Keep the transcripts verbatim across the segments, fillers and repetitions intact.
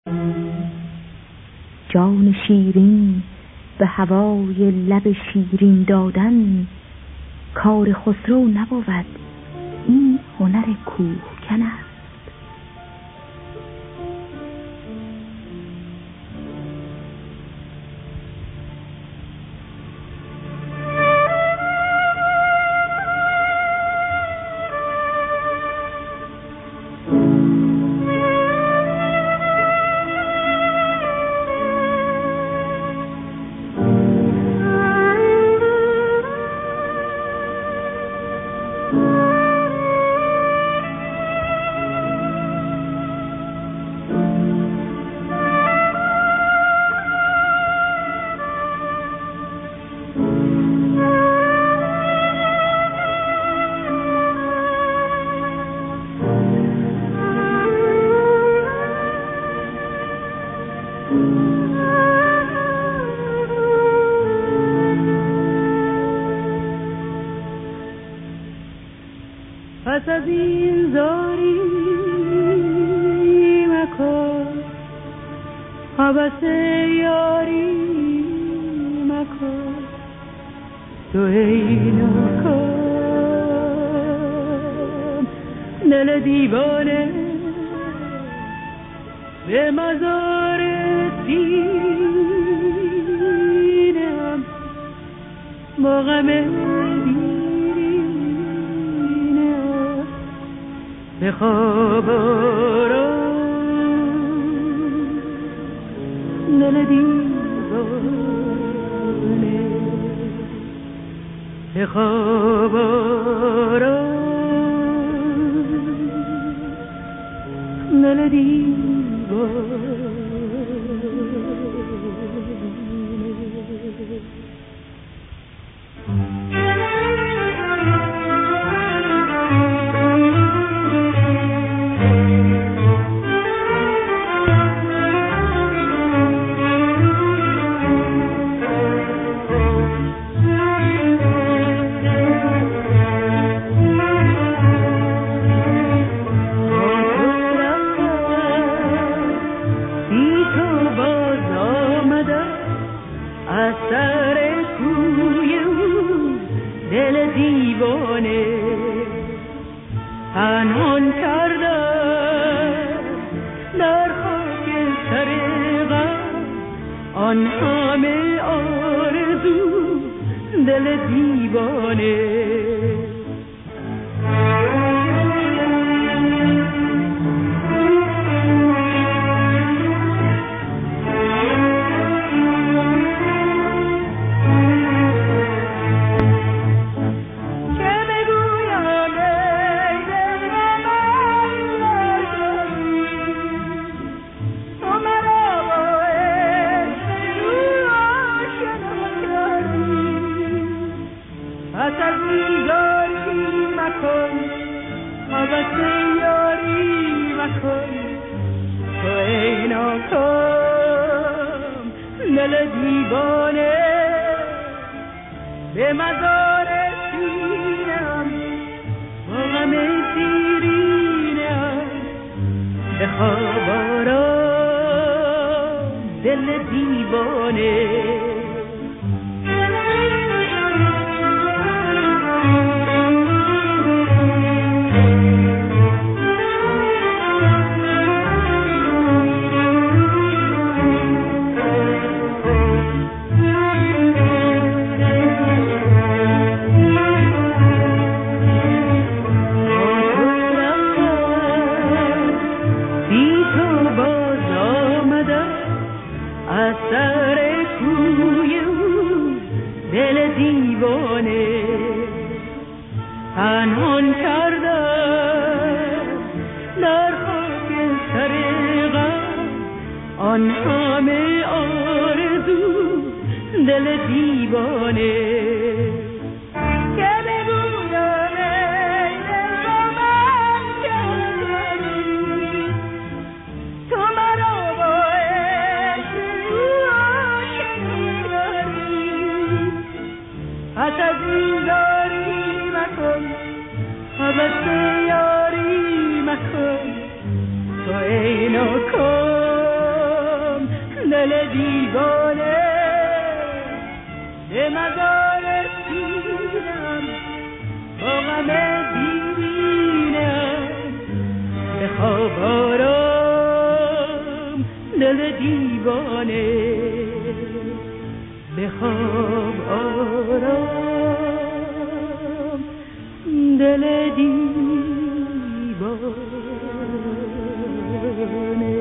جان شیرین به هوای لب شیرین دادن کار خسرو نبود، این هنر کوهکن است. پس از این زاری مکن، حبس یاری مکن، تو ای ناکام دل دیوانه به مزار سینه‌ام با غم به خواب آرام دل دیوانه، به خواب آرام دل دیوانه. پنهان کردم در خاک سر غم آن همه آرزو دل دیوانه. دل دیوانه به مزار سینه‌ام با غم شیرینه‌ام به خواب آرام دل دیوانه. پنهان کردم در خاک سر غم آن همه آرزو دل دیوانه. حبس یاری مکن، تو ای ناکام دل دیوانه به مزار رسیدم با غم دیرینم به خواب آرام دل دیوانه به خواب آرام دل دیوانه.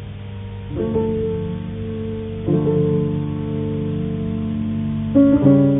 Thank you.